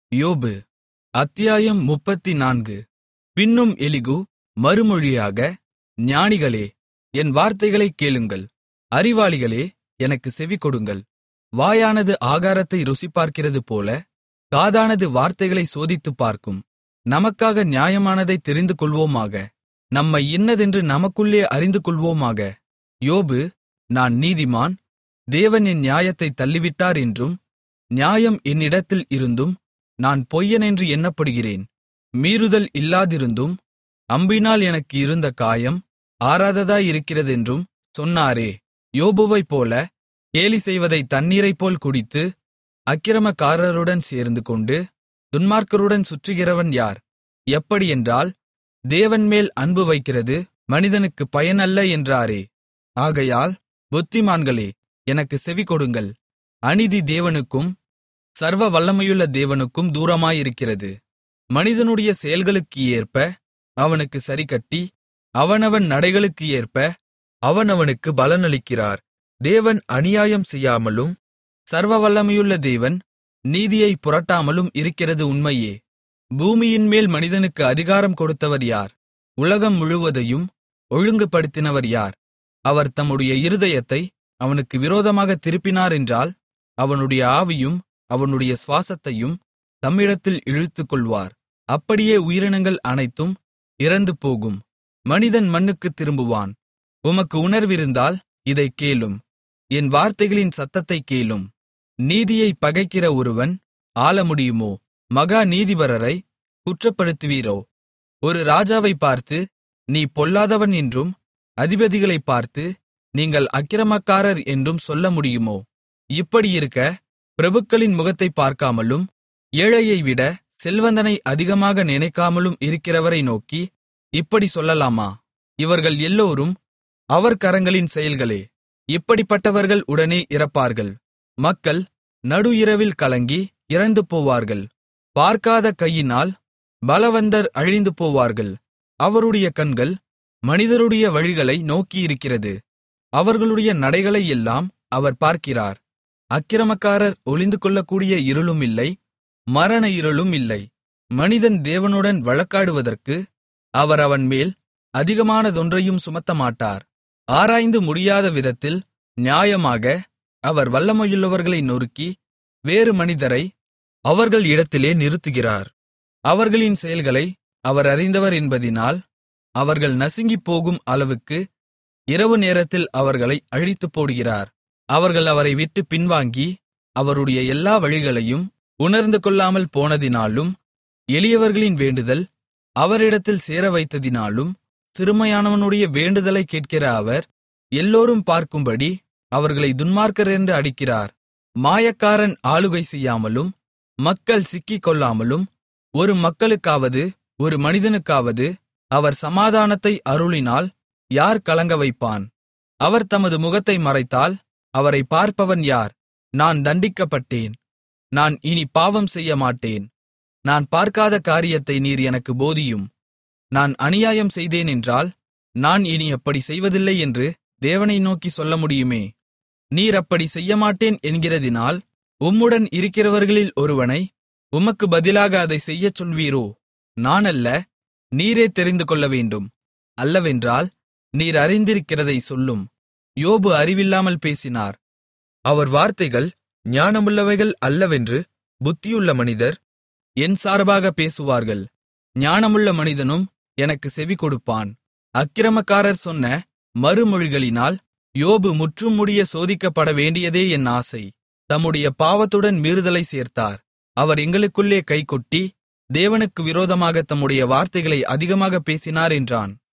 யோபு அத்தியாயம் 34. பின்னும் எலிகு மறுமொழியாக, ஞானிகளே, என் வார்த்தைகளைக் கேளுங்கள். அறிவாளிகளே, எனக்குச் செவிகொடுங்கள். வாயானது ஆகாரத்தை ருசிபார்க்கிறது போல, காதானது வார்த்தைகளை சோதித்துப் பார்க்கும். நமக்காக நியாயமானதைத் தெரிந்துகொள்வோமாக. நம்மை இன்னதென்று நமக்குள்ளே அறிந்துகொள்வோமாக. யோபு, நான் நீதிமான், தேவன் என் நியாயத்தைத் தள்ளிவிட்டார் என்றும், நியாயம் என்னிடத்தில் இருந்தும் நான் பொய்யனென்று எண்ணப்படுகிறேன். மீறுதல் இல்லாதிருந்தும் அம்பினால் எனக்கு இருந்த காயம் ஆறாததாயிருக்கிறதென்றும் சொன்னாரே. யோபுவைப்போல கேலி செய்வதைத் தண்ணீரைப்போல் குடித்து, அக்கிரமக்காரருடன் சேர்ந்துகொண்டு துன்மார்க்கருடன் சுற்றுகிறவன் யார்? எப்படியென்றால், தேவன்மேல் அன்பு வைக்கிறது மனிதனுக்குப் பயன் அல்ல என்றாரே. ஆகையால் புத்திமான்களே, எனக்குச் செவிகொடுங்கள். அநீதி தேவனுக்கும் சர்வ வல்லமையுள்ள தேவனுக்கும் தூரமாயிருக்கிறது. மனிதனுடைய செயல்களுக்கு ஏற்ப அவனுக்குச் சரிக்கட்டி, அவனவன் நடைகளுக்கு ஏற்ப அவனவனுக்கு பலனளிக்கிறார். தேவன் அநியாயம் செய்யாமலும் சர்வ வல்லமையுள்ள தேவன் நீதியைப் புரட்டாமலும் இருக்கிறது உண்மையே. பூமியின்மேல் மனிதனுக்கு அதிகாரம் கொடுத்தவர் யார்? உலகம் முழுவதையும் ஒழுங்குபடுத்தினவர் யார்? அவர் தம்முடைய இருதயத்தை அவனுக்கு விரோதமாகத் திருப்பினாரென்றால், அவனுடைய ஆவியும் அவனுடைய சுவாசத்தையும் தம்மிடத்தில் இழுத்துக்கொள்வார். அப்படியே உயிரினங்கள் அனைத்தும் இறந்துபோகும். மனிதன் மண்ணுக்குத் திரும்புவான். உமக்கு உணர்விருந்தால் இதைக் கேளும். என் வார்த்தைகளின் சத்தத்தைக் கேளும். நீதியைப் பகைக்கிற ஒருவன் ஆள முடியுமோ? மகா நீதிபரரை குற்றப்படுத்துவீரோ? ஒரு ராஜாவைப் பார்த்து, நீ பொல்லாதவன் என்றும், அதிபதிகளைப் பார்த்து, நீங்கள் அக்கிரமக்காரர் என்றும் சொல்ல முடியுமோ? இப்படியிருக்க, பிரபுக்களின் முகத்தைப் பார்க்காமலும் ஏழையைவிட செல்வந்தனை அதிகமாக நினைக்காமலும் இருக்கிறவரை நோக்கி இப்படி சொல்லலாமா? இவர்கள் எல்லோரும் அவர் கரங்களின் செயல்களே. இப்படிப்பட்டவர்கள் உடனே இறப்பார்கள். மக்கள் நடு இரவில் கலங்கி இறந்து போவார்கள். பார்க்காத கையினால் பலவந்தர் அழிந்து போவார்கள். அவருடைய கண்கள் மனிதருடைய வழிகளை நோக்கியிருக்கிறது. அவர்களுடைய நடைகளையெல்லாம் அவர் பார்க்கிறார். அக்கிரமக்காரர் ஒளிந்துகொள்ளக்கூடிய இருளும் இல்லை, மரண இருளும் இல்லை. மனிதன் தேவனுடன் வழக்காடுவதற்கு அவர் அவன்மேல் அதிகமானதொன்றையும் சுமத்தமாட்டார். ஆராய்ந்து முடியாத விதத்தில் நியாயமாக அவர் வல்லமையுள்ளவர்களை நொறுக்கி, வேறு மனிதரை அவர்கள் இடத்திலே நிறுத்துகிறார். அவர்களின் செயல்களை அவர் அறிந்தவர் என்பதினால் அவர்கள் நசுங்கிப்போகும் அளவுக்கு இரவு நேரத்தில் அவர்களை அழித்துப்போடுகிறார். அவர்கள் அவரை விட்டு பின்வாங்கி அவருடைய எல்லா வழிகளையும் உணர்ந்து கொள்ளாமல் போனதினாலும், எளியவர்களின் வேண்டுதல் அவரிடத்தில் சேரவைத்ததினாலும், சிறுமையானவனுடைய வேண்டுதலைக் கேட்கிற அவர் எல்லோரும் பார்க்கும்படி அவர்களை துன்மார்க்கர் என்று அடிக்கிறார். மாயக்காரன் ஆளுகை செய்யாமலும் மக்கள் சிக்கிக்கொள்ளாமலும் ஒரு மக்களுக்காவது ஒரு மனிதனுக்காவது அவர் சமாதானத்தை அருளினால் யார் கலங்க வைப்பான்? அவர் தமது முகத்தை மறைத்தால் அவரை பார்ப்பவன் யார்? நான் தண்டிக்கப்பட்டேன். நான் இனி பாவம் செய்ய மாட்டேன். நான் பார்க்காத காரியத்தை நீர் எனக்கு போதியும். நான் அநியாயம் செய்தேன் என்றால், நான் இனி அப்படி செய்வதில்லை என்று தேவனை நோக்கி சொல்ல முடியுமே. நீர் அப்படி செய்யமாட்டேன் என்கிறதினால், உம்முடன் இருக்கிறவர்களில் ஒருவனை உமக்கு பதிலாக அதைச் செய்யச் சொல்வீரோ? நானல்ல, நீரே தெரிந்து கொள்ள வேண்டும். அல்லவென்றால் நீர் அறிந்திருக்கிறதை சொல்லும். யோபு அறிவில்லாமல் பேசினார். அவர் வார்த்தைகள் ஞானமுள்ளவைகள் அல்லவென்று புத்தியுள்ள மனிதர் என் சார்பாக பேசுவார்கள். ஞானமுள்ள மனிதனும் எனக்கு செவி கொடுப்பான். அக்கிரமக்காரர் சொன்ன மறுமொழிகளினால் யோபு முற்றும் முடிய சோதிக்கப்பட வேண்டியதே என் ஆசை. தம்முடைய பாவத்துடன் மீறுதலை சேர்த்தார். அவர் எங்களுக்குள்ளே கைகொட்டி, தேவனுக்கு விரோதமாக தம்முடைய வார்த்தைகளை அதிகமாக பேசினார் என்றான்.